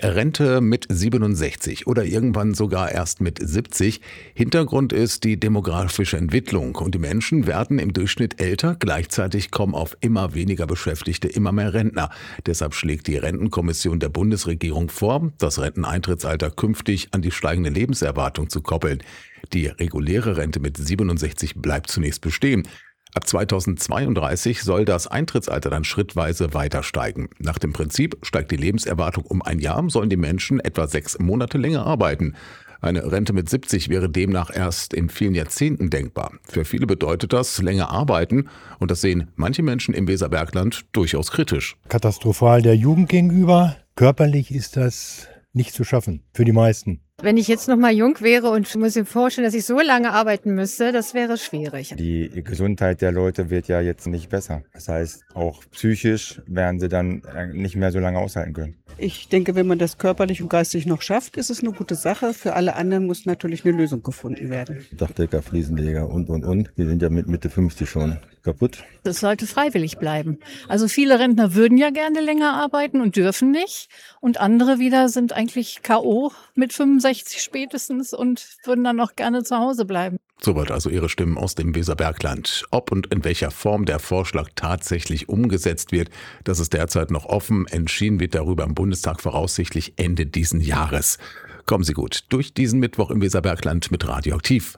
Rente mit 67 oder irgendwann sogar erst mit 70. Hintergrund ist die demografische Entwicklung und die Menschen werden im Durchschnitt älter, gleichzeitig kommen auf immer weniger Beschäftigte immer mehr Rentner. Deshalb schlägt die Rentenkommission der Bundesregierung vor, das Renteneintrittsalter künftig an die steigende Lebenserwartung zu koppeln. Die reguläre Rente mit 67 bleibt zunächst bestehen. Ab 2032 soll das Eintrittsalter dann schrittweise weiter steigen. Nach dem Prinzip steigt die Lebenserwartung um ein Jahr, sollen die Menschen etwa 6 Monate länger arbeiten. Eine Rente mit 70 wäre demnach erst in vielen Jahrzehnten denkbar. Für viele bedeutet das länger arbeiten und das sehen manche Menschen im Weserbergland durchaus kritisch. Katastrophal der Jugend gegenüber. Körperlich ist das nicht zu schaffen, für die meisten. Wenn ich jetzt noch mal jung wäre und muss mir vorstellen, dass ich so lange arbeiten müsste, das wäre schwierig. Die Gesundheit der Leute wird ja jetzt nicht besser. Das heißt, auch psychisch werden sie dann nicht mehr so lange aushalten können. Ich denke, wenn man das körperlich und geistig noch schafft, ist es eine gute Sache. Für alle anderen muss natürlich eine Lösung gefunden werden. Dachdecker, Fliesenleger und. Die sind ja mit Mitte 50 schon kaputt. Das sollte freiwillig bleiben. Also viele Rentner würden ja gerne länger arbeiten und dürfen nicht. Und andere wieder sind eigentlich K.O. mit 65 spätestens und würden dann auch gerne zu Hause bleiben. Soweit also Ihre Stimmen aus dem Weserbergland. Ob und in welcher Form der Vorschlag tatsächlich umgesetzt wird, das ist derzeit noch offen. Entschieden wird darüber im Bundestag voraussichtlich Ende diesen Jahres. Kommen Sie gut durch diesen Mittwoch im Weserbergland mit Radioaktiv.